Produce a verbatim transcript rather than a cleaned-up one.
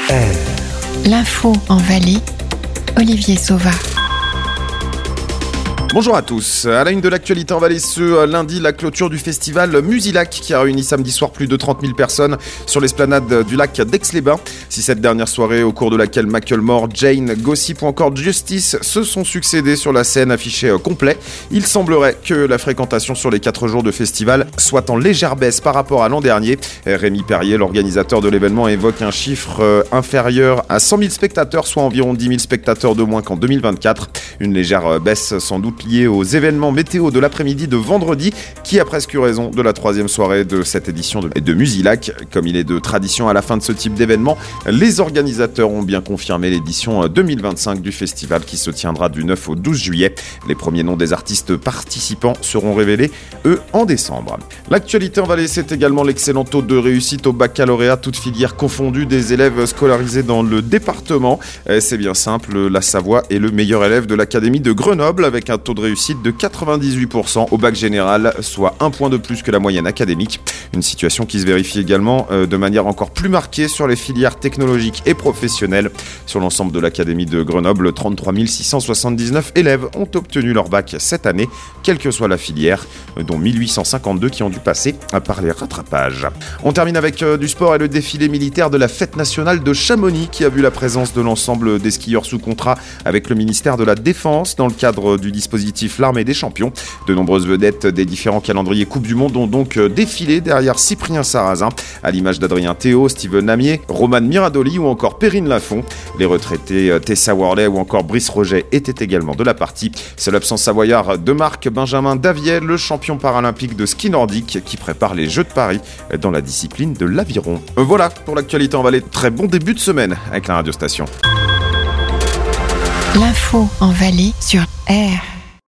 R. L'info en Valais, Olivier Sauva. Bonjour à tous. À la une de l'actualité en Valais ce lundi, la clôture du festival Musilac qui a réuni samedi soir plus de trente mille personnes sur l'esplanade du lac d'Aix-les-Bains. Si cette dernière soirée au cours de laquelle Macklemore, Jane, Gossip ou encore Justice se sont succédés sur la scène affichée complet, il semblerait que la fréquentation sur les quatre jours de festival soit en légère baisse par rapport à l'an dernier. Rémi Perrier, l'organisateur de l'événement, évoque un chiffre inférieur à cent mille spectateurs, soit environ dix mille spectateurs de moins qu'en deux mille vingt-quatre. Une légère baisse sans doute lié aux événements météo de l'après-midi de vendredi, qui a presque eu raison de la troisième soirée de cette édition de, de Musilac. Comme il est de tradition à la fin de ce type d'événement, les organisateurs ont bien confirmé l'édition deux mille vingt-cinq du festival qui se tiendra du neuf au douze juillet. Les premiers noms des artistes participants seront révélés, eux, en décembre. L'actualité en Valais, c'est également l'excellent taux de réussite au baccalauréat, toutes filières confondues, des élèves scolarisés dans le département. C'est bien simple, la Savoie est le meilleur élève de l'académie de Grenoble avec un taux de réussite de quatre-vingt-dix-huit pour cent au bac général, soit un point de plus que la moyenne académique. Une situation qui se vérifie également euh, de manière encore plus marquée sur les filières technologiques et professionnelles. Sur l'ensemble de l'académie de Grenoble, trente-trois mille six cent soixante-dix-neuf élèves ont obtenu leur bac cette année, quelle que soit la filière, dont mille huit cent cinquante-deux qui ont dû passer par les rattrapages. On termine avec euh, du sport et le défilé militaire de la fête nationale de Chamonix qui a vu la présence de l'ensemble des skieurs sous contrat avec le ministère de la Défense dans le cadre du dispositif L'Armée des Champions. De nombreuses vedettes des différents calendriers Coupe du Monde ont donc défilé derrière Cyprien Sarrazin, à l'image d'Adrien Théo, Steven Namier, Roman Miradoli ou encore Perrine Lafont. Les retraités Tessa Worley ou encore Brice Roget étaient également de la partie. Seule absence savoyard de marque, Benjamin Daviel, le champion paralympique de ski nordique qui prépare les Jeux de Paris dans la discipline de l'aviron. Voilà pour l'actualité en Valais. Très bon début de semaine avec la radiostation. L'info en Valais sur R.